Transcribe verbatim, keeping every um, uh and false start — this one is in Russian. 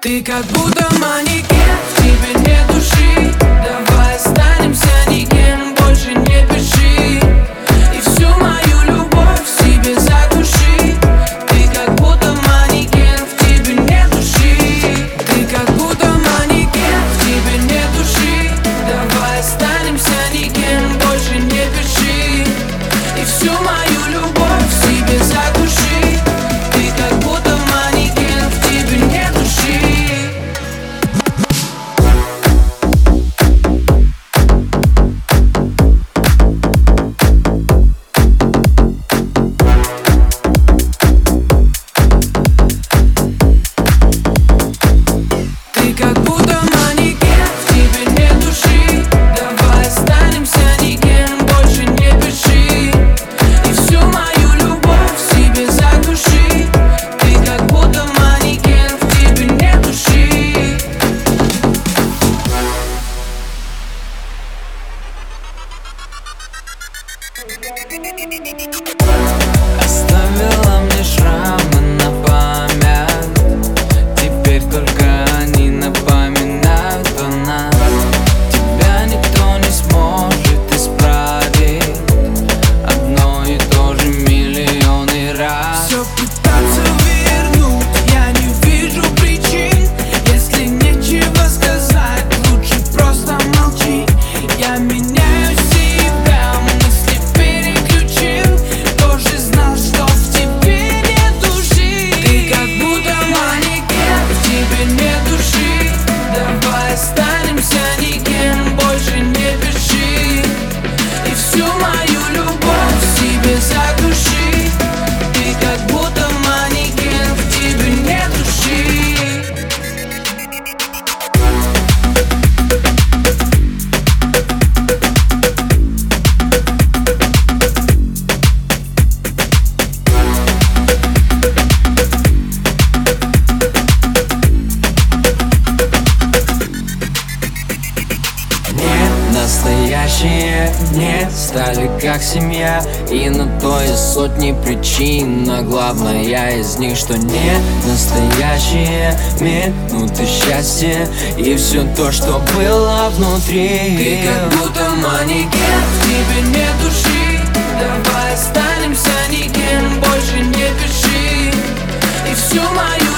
Ты как будто манекен, в тебе нет души. Давай останемся никем, больше не пиши. И всю мою любовь в себе задуши. Ты как будто манекен, в тебе нет души. Ты как будто манекен, в тебе нет души. Давай останемся никем, больше не пиши. И всю мою любовь в себе задуши. Ты как будто манекен, в тебе нет души. Ты как будто манекен, в тебе нет души. Давай останемся никем, больше не пиши. И всю мою любовь в себе задуши. Ты как будто манекен, в тебе нет души. Оставила мне шрамы на память. Теперь только они напоминают о нас. Тебя никто не сможет исправить. Одно и то же миллионы раз. Все пытаться вернуть, я не вижу причин. Если нечего сказать, лучше просто молчи. Я меняю себя, мысли переключил. Тоже знал, что в тебе нет души. Ты как будто манекен, в тебе нет души. Давай останемся никем, больше не пиши. И всю мою любовь в себе задуши. Ты как будто манекен, в тебе нет души. Настоящие не стали как семья. И на то есть сотни причин, но главная из них, что не настоящие минуты счастья. И все то, что было внутри. Ты как будто манекен, в тебе нет души. Давай останемся никем, больше не пиши. И всю мою